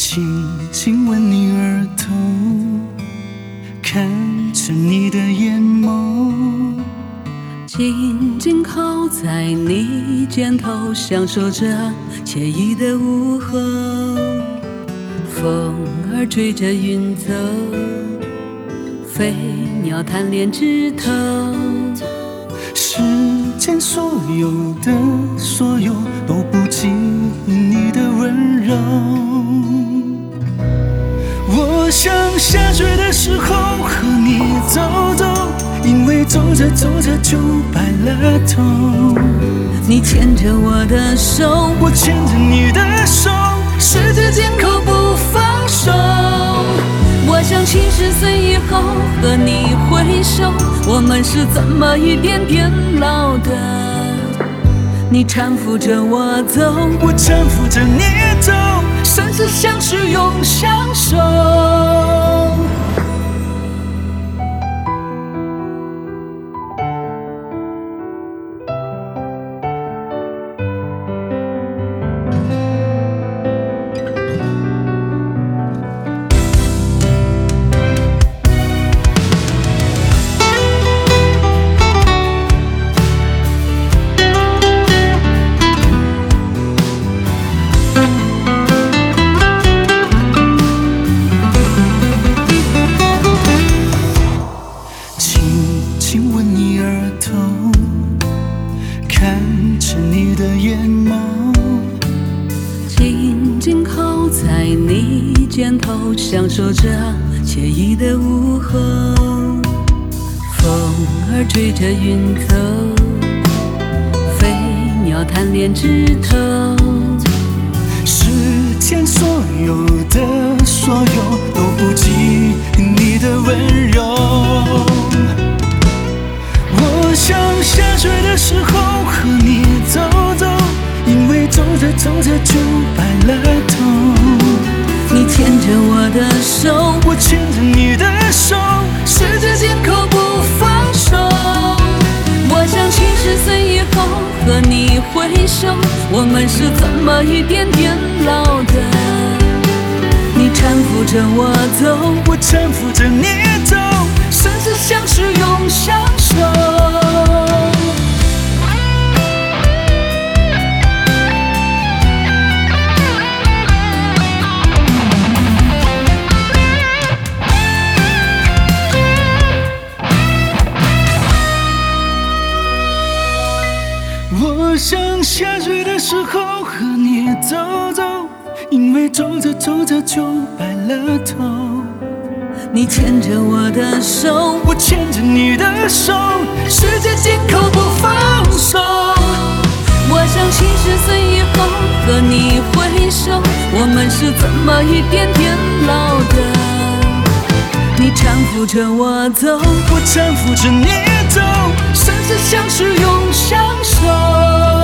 轻轻吻你额头，看着你的眼眸， 紧紧靠在你肩头，享受着惬意的午后。风儿追着云走，飞鸟贪恋枝头。 世间所有的所有都不及你的温柔。我想下雪的时候和你走走，因为走着走着就白了头。 你牵着我的手， 我牵着你的手， 十指紧扣不放手。我想70岁以后和你回首，我们是怎么一点点老的。你搀扶着我走， 我搀扶着你走， 生死相许永相守。 亲吻你额头，看着你的眼眸， 紧紧靠在你肩头，享受着惬意的午后。风儿追着云走，飞鸟贪恋枝头。 世间所有的所有都不及你的温柔。我想下雪的时候和你走走，因为走着走着就白了头。 你牵着我的手， 我牵着你的手， 十指紧扣不放手。我想70岁以后和你回首，我们是怎么一点点老的。你搀扶着我走， 我搀扶着你走， 生死相许永相守。 我想下雪的时候和你走走，因为走着走着就白了头。 你牵着我的手， 我牵着你的手， 十指紧扣不放手。我想70岁以后和你回首，我们是怎么一点点老的。你搀扶着我走， 我搀扶着你走， 生死相许永相守。